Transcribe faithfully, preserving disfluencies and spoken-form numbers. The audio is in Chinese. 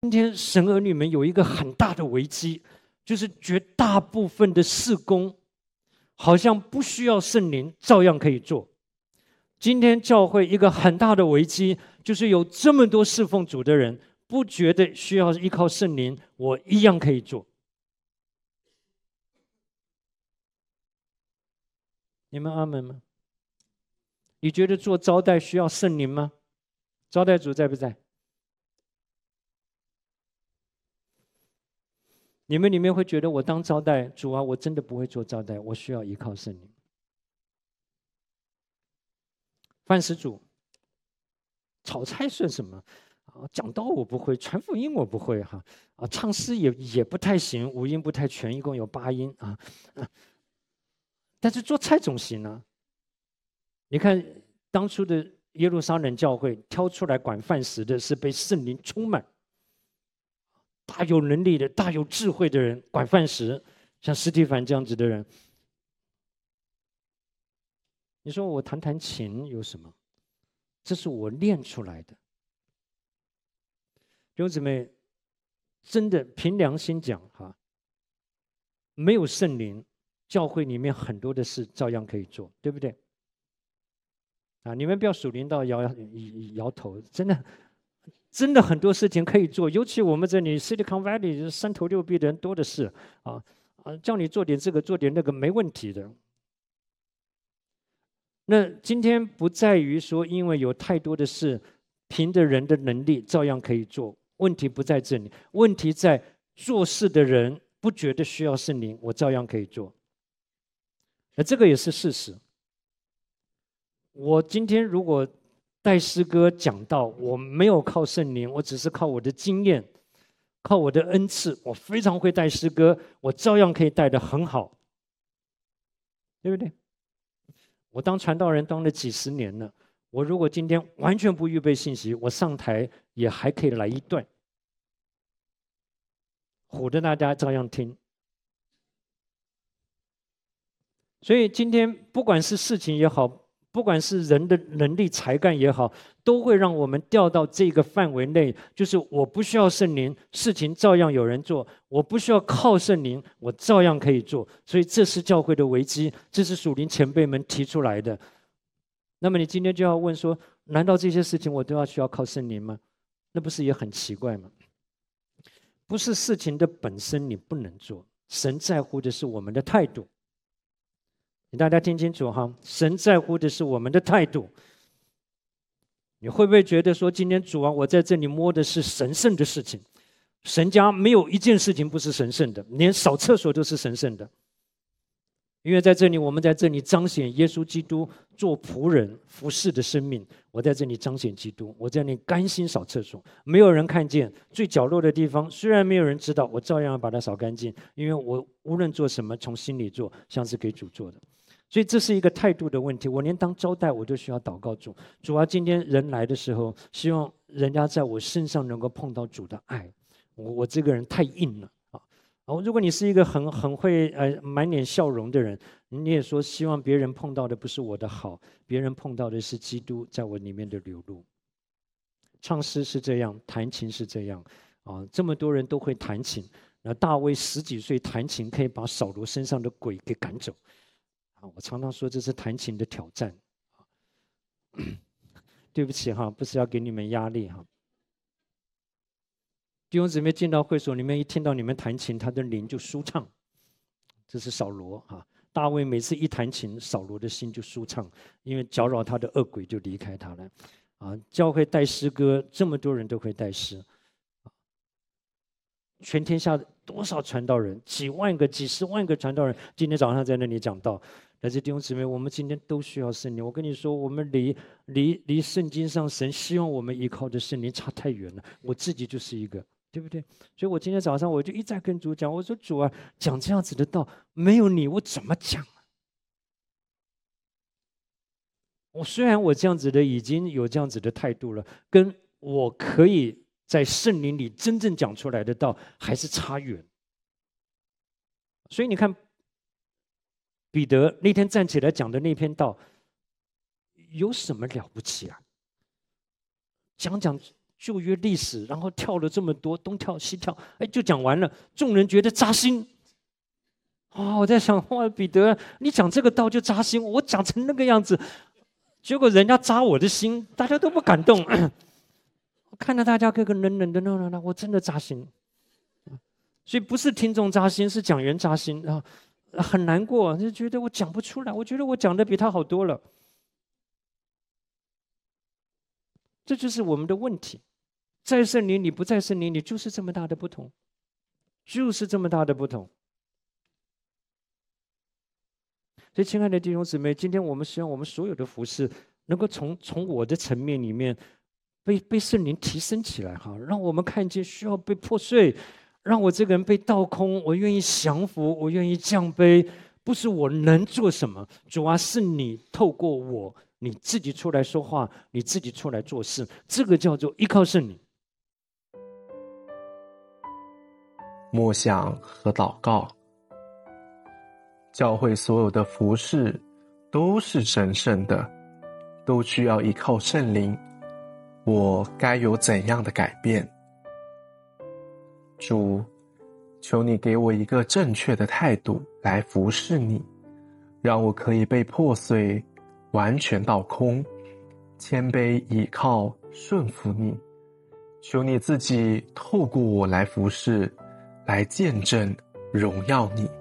今天神儿女们有一个很大的危机，就是绝大部分的事工好像不需要圣灵，照样可以做。今天教会一个很大的危机，就是有这么多侍奉主的人，不觉得需要依靠圣灵，我一样可以做。你们阿们吗？你觉得做招待需要圣灵吗？招待主在不在？你们里面会觉得我当招待主啊，我真的不会做招待，我需要依靠圣灵。饭食主，炒菜算什么啊？讲道我不会，传福音我不会哈啊，唱诗也也不太行，五音不太全，一共有八音啊啊。但是做菜总行啊。你看当初的耶路撒冷教会挑出来管饭食的是被圣灵充满、大有能力的、大有智慧的人管饭食，像司提反这样子的人。你说我弹弹琴有什么？这是我练出来的。弟兄姊妹，真的凭良心讲哈，没有圣灵，教会里面很多的事照样可以做，对不对？啊，你们不要属灵到摇摇头，真的，真的很多事情可以做，尤其我们这里 Silicon Valley 三头六臂的人多的是啊啊，叫你做点这个做点那个没问题的。那今天不在于说，因为有太多的事，凭着人的能力照样可以做，问题不在这里，问题在做事的人不觉得需要圣灵，我照样可以做。那这个也是事实。我今天如果带诗歌讲道，我没有靠圣灵，我只是靠我的经验，靠我的恩赐，我非常会带诗歌，我照样可以带得很好，对不对？我当传道人当了几十年了，我如果今天完全不预备信息，我上台也还可以来一段，唬得大家照样听。所以今天不管是事情也好，不管是人的能力才干也好，都会让我们掉到这个范围内，就是我不需要圣灵，事情照样有人做；我不需要靠圣灵，我照样可以做。所以这是教会的危机，这是属灵前辈们提出来的。那么你今天就要问说，难道这些事情我都要需要靠圣灵吗？那不是也很奇怪吗？不是事情的本身你不能做，神在乎的是我们的态度。你大家听清楚哈，神在乎的是我们的态度。你会不会觉得说，今天主啊，我在这里摸的是神圣的事情？神家没有一件事情不是神圣的，连扫厕所都是神圣的。因为在这里，我们在这里彰显耶稣基督做仆人服侍的生命。我在这里彰显基督，我在那里甘心扫厕所，没有人看见，最角落的地方，虽然没有人知道，我照样要把它扫干净。因为我无论做什么，从心里做，像是给主做的。所以这是一个态度的问题。我连当招待我都需要祷告主，主啊，今天人来的时候，希望人家在我身上能够碰到主的爱。我我这个人太硬了啊！哦，如果你是一个很很会呃满脸笑容的人，你也说希望别人碰到的不是我的好，别人碰到的是基督在我里面的流露。唱诗是这样，弹琴是这样啊，这么多人都会弹琴。那大卫十几岁弹琴，可以把扫罗身上的鬼给赶走。我常常说这是弹琴的挑战，对不起哈，不是要给你们压力哈。弟兄姊妹进到会所里面，一听到你们弹琴，他的灵就舒畅。这是扫罗哈，大卫每次一弹琴，扫罗的心就舒畅，因为搅扰他的恶鬼就离开他了。啊，教会带诗歌，这么多人都会带诗，全天下多少传道人，几万个、几十万个传道人，今天早上在那里讲道。但是弟兄姊妹，我们今天都需要圣灵。我跟你说，我们离离离圣经上神希望我们依靠的圣灵差太远了。我自己就是一个，对不对？所以我今天早上我就一再跟主讲，我说主啊，讲这样子的道，没有你我怎么讲啊？我虽然我这样子的已经有这样子的态度了，跟我可以在圣灵里真正讲出来的道还是差远。所以你看，彼得那天站起来讲的那篇道，有什么了不起啊？讲讲旧约历史，然后跳了这么多，东跳西跳，哎，就讲完了。众人觉得扎心。啊、哦，我在想，哇，彼得，你讲这个道就扎心，我讲成那个样子，结果人家扎我的心，大家都不感动。我看到大家个个冷冷的，那那那，我真的扎心。所以不是听众扎心，是讲员扎心啊，很难过，就觉得我讲不出来，我觉得我讲的比他好多了。这就是我们的问题，在圣灵里不在圣灵里，就是这么大的不同，就是这么大的不同。所以，亲爱的弟兄姊妹，今天我们希望我们所有的服事，能够从从我的层面里面被被圣灵提升起来，哈，让我们看见需要被破碎，让我这个人被倒空，我愿意降服，我愿意降卑，不是我能做什么，主啊，是你透过我。你自己出来说话，你自己出来做事，这个叫做依靠圣灵。 默想和祷告，教会所有的服事都是神圣的，都需要依靠圣灵。我该有怎样的改变？主，求你给我一个正确的态度来服事你，让我可以被破碎，完全倒空，谦卑倚靠顺服你。求你自己透过我来服事，来见证荣耀你。